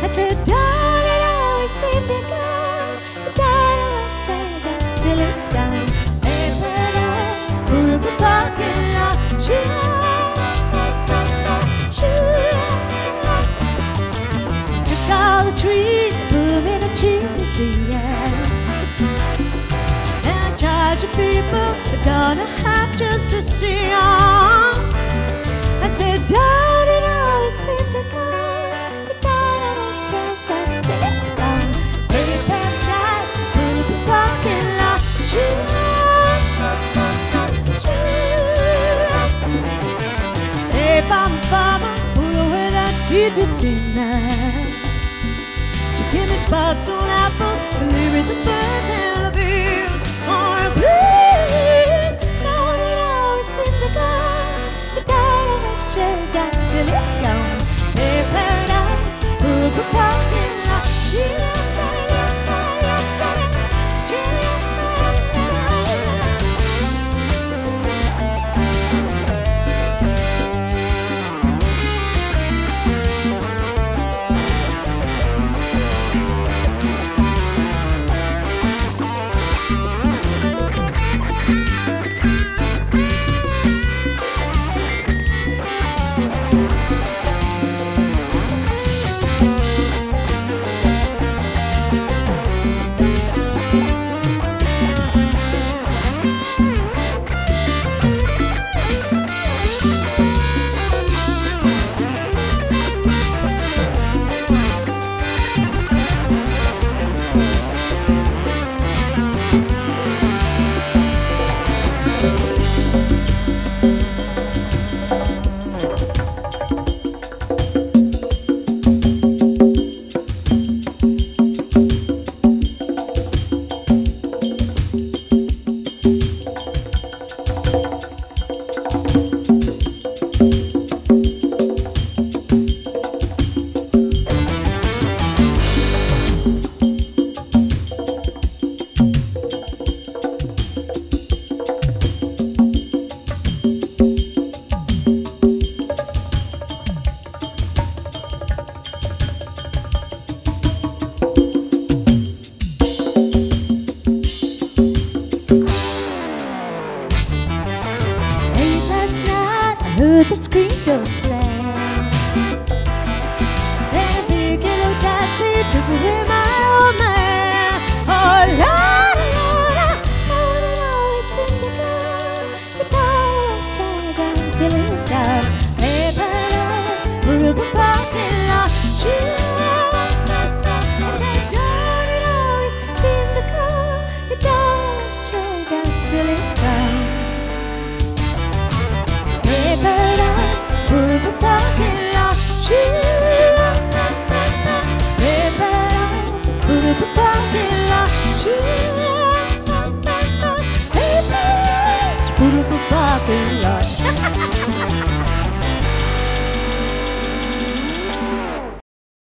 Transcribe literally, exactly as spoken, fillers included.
said, don't it always seem to go? The dynamite check out till it's gone. Hey, paradise, put up a parking lot. Shoot up, shoot up. He took all the trees and put them in a chimney, see, yeah. Now I charge the people a dollar and a half just to see on. I said, don't it always seem to go? The dynamite check out till it's gone. Hey, paradise, put up a parking lot. Shoot up, shoot up. If I'm a farmer, pull away that G T tonight. She give me spots on apples, believe me, the birds and the bees. Oh, please, don't it always seem to go? The dynamite check out till it's gone. Hey, paradise, put up a parking lot. She heard that screen door slam. Then a big yellow taxi took away my old man. Oh, Lord.